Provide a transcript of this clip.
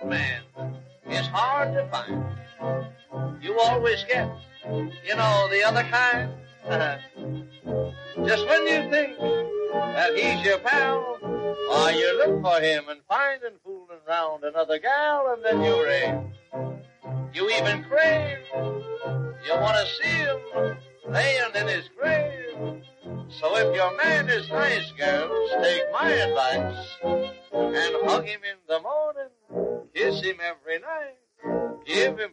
right man is hard to find. You always get, the other kind. Just when you think that he's your pal, or you look for him and find him fooling round another gal, and then you rave. You even crave. You want to see him laying in his grave. So if your man is nice, girls, take my advice and hug him in the morning, kiss him every night, give him